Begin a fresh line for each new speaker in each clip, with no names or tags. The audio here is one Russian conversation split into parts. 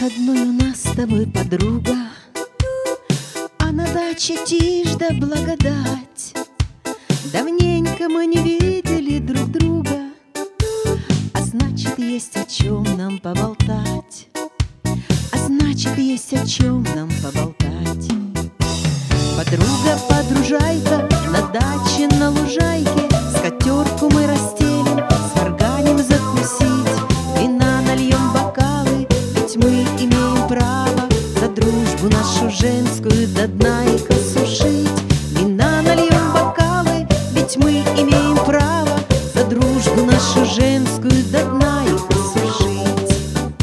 одной у нас с тобой подруга, а на даче тишь да благодать. Давненько мы не видели друг друга, а значит, есть о чем нам поболтать. А значит, есть о чем нам поболтать. Подруга, подружайка, на даче, на лужайке скатерку мы расстелим, сварганим закусить, вина нальем бокалы, ведь мы имеем право за дружбу нашу женскую до дна и осушить. Вина нальем бокалы, ведь мы имеем право за дружбу нашу женскую до дна и осушить.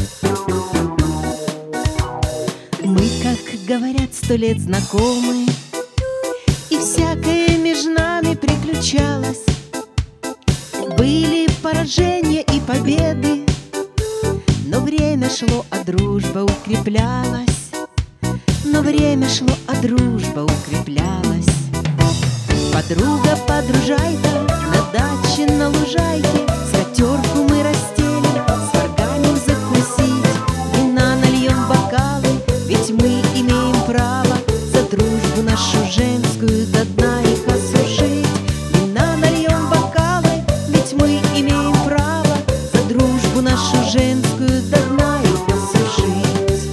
Мы, как говорят, 100 лет знакомы, и всякое между нами приключалось. Были поражения и победы, но время шло, а дружба укреплялась. Но время шло, а дружба укреплялась. Подруга, подружайка, на даче, на лужайке скатерку мы расстелим, сварганим закусить, вина нальем бокалы, ведь мы имеем право за дружбу нашу женскую до дна их осушить. Вина нальем бокалы, ведь мы имеем право за дружбу нашу женскую до дна их осушить.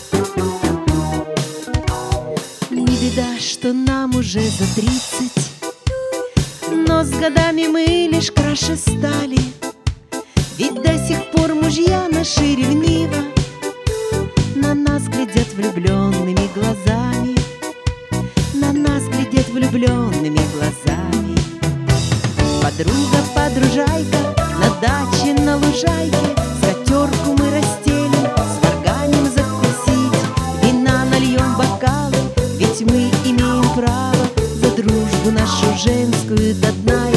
Не беда, что нам уже за 30, но с годами мы лишь краше стали. Ведь до сих пор мужья наши ревниво на нас глядят влюбленными глазами, на нас глядят влюбленными глазами. Подруга, подружайка, на даче, на лужайке скатерку мы расстелим, сварганим закусить, вина нальем бокалы, ведь мы имеем право за дружбу нашу женскую до дна